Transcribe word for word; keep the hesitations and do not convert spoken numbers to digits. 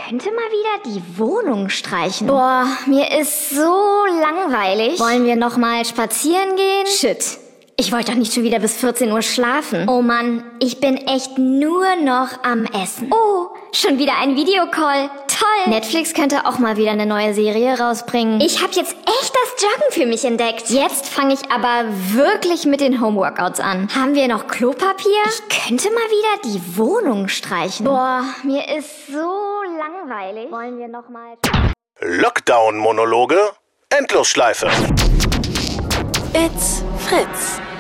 könnte mal wieder die Wohnung streichen. Boah, mir ist so langweilig. Wollen wir noch mal spazieren gehen? Shit. Ich wollte doch nicht schon wieder bis vierzehn Uhr schlafen. Oh Mann, ich bin echt nur noch am Essen. Oh, schon wieder ein Videocall. Toll. Netflix könnte auch mal wieder eine neue Serie rausbringen. Ich habe jetzt echt das Joggen für mich entdeckt. Jetzt fange ich aber wirklich mit den Homeworkouts an. Haben wir noch Klopapier? Ich könnte mal wieder die Wohnung streichen. Boah, mir ist so langweilig. Wollen wir noch mal... Lockdown-Monologe, Endlosschleife. It's Fritz.